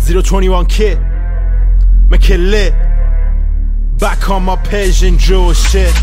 021 kid, make it lit. Back on my page and Jew shit.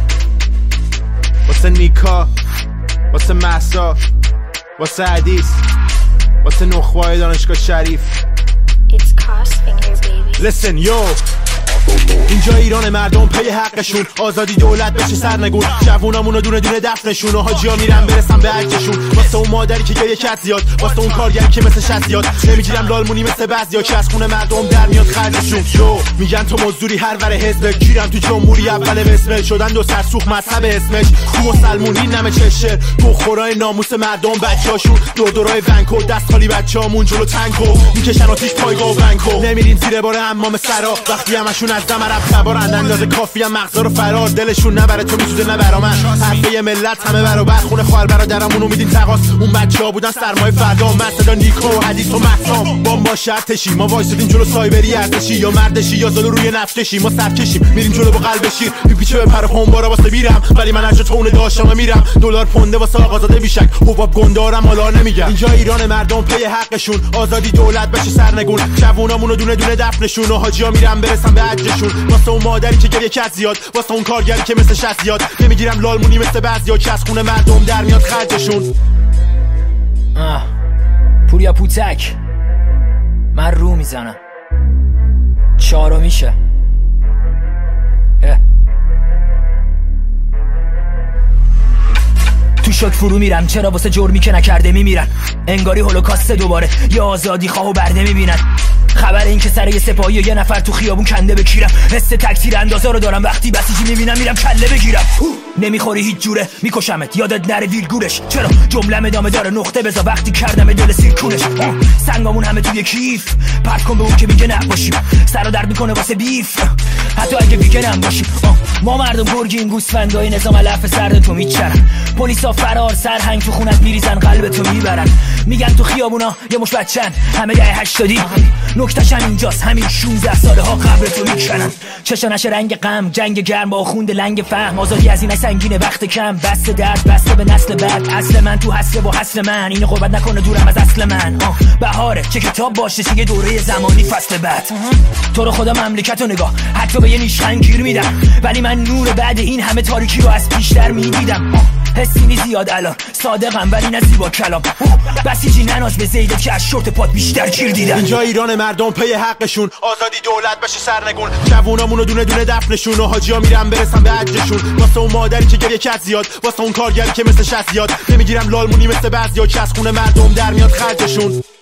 واسه نیکا، واسه محسا، واسه حدیث، واسه نخبه‌های دانشگاه شریف. It's Crossfinger baby. Listen yo، اینجا ایران مردم پی حقشون، آزادی دولت بشه سرنگون، جوونامونو دونه دونه دفنشون و حاجیا میرن برسن به حجشون. واسه اون مادری که گریه کرد زیاد، واسه اون کارگری که مثل شست زیاد، نمیگیرم لالمونی مثل بعضیا که از خونه مردم در میاد خرجشون. یو میگن تو مزدوری هر ور حزب، گیرم تو جمهوری اول بسمل شدن دو سرسوخ مذهب اسمش. تو مسلمونی نمه چشه بخورای ناموس مردم بچه‌هاشون، دورای ونکو دست خالی بچه‌هامون جلو تنکو میکشن آتیش پایگاه و ونکو. نمیرین زیر بار حمام سرا وقتی همشون از دم عرب تبارند، اندازه کافی هم مغزا رو فرار، دلشون نبره تو میسوزه نه برا من. حرفه ملت همه برابر، خونه خواهر برادرامونو میدین تقاس، اون بچه‌ها بودن سرمایه فردا. من صدا نیکو و حدیث و محسام با ما شرطشی، ما وایسادیم جلو سایبری ارتشی، یا مردشی یا زلو روی نفتشی. ما سرکشیم میریم جلو با قلب شیر، پیچه به پر خونبارا واسه میرم، ولی من از تون داشتم میرم. دلار پونده واسه آقازاده بیشک، حباب گندارم حالا نمیگم. اینجا ایران مردم پی حقشون، آزادی دولت بشه سرنگون، جوونامونو دونه دونه دفنشون و حاجیا میرن برسن به حجشون. واسه اون مادری که گریه کرد زیاد، واسه اون کارگری که مثل شست زیاد، نمیگیرم لالمونی مثل بعضیا که از خونه مردم در میاد خرجشون. پوریا پوتک من رو میزنم، چارو میشه تو شک فرو میرن، چرا واسه جرمی که نکرده میمیرن، انگاری هولوکاست دوباره یا آزادی خواه و برده میبینن. خبر این که سر یه سپاهی و یه نفر تو خیابون کنده بکیرم، حس تکثیر اندازه رو دارم وقتی بسیجی میبینم میرم کله بگیرم. نمیخوری هیچ جوره میکشمت، یادت نره ویلگورش، چرا جملم ادامه داره نقطه بزا وقتی کردم دل سیرکونش. سنگامون همه توی کیف، پرت کن به اون که میگه نباشیم، سر درد میکنه واسه بیف حتی اگه ویگنم باشیم. ما مردم گرگیم، گوسفندای نظام علف سرد تو میچرن، پلیسا فرار سرهنگ تو خونت میریزن قلب تو میبرن، میگن تو خیابونا یه مش بچن همه دهه 80. نکتهش هم اینجاست، همین 16 ساله ها قبر تو میکنن. چشانش رنگ غم، جنگ گرم با خوند لنگ فهم، آزادی از این سنگینه وقت کم، بسته درد بسته به نسل بعد. اصل من تو حسله با حسل من، اینو قربت نکنه دورم از اصل من. بهاره چه کتاب باشه چه یه دوره زمانی فصل بعد. تو رو خدا مملکتو نگاه، حتی به یه نیشخند گیر میدم، ولی من نور بعد این همه تاریکی رو از پیشتر میدیدم. حسی زیاد الان صادقم ولی نه زیبا کلام، بسیجی نناز به زیدت که از شورت پات بیشتر گیر دیدم. اینجا ایران مردم پی حقشون، آزادی دولت بشه سرنگون، جوونامونو دونه دونه دفنشون و حاجیا میرن برسن به حجشون. واسه اون مادری که گریه کرد زیاد، واسه اون کارگری که مثل شست زیاد، نمیگیرم لالمونی مثل بعضیا که از خونه مردم در میاد خرجشون.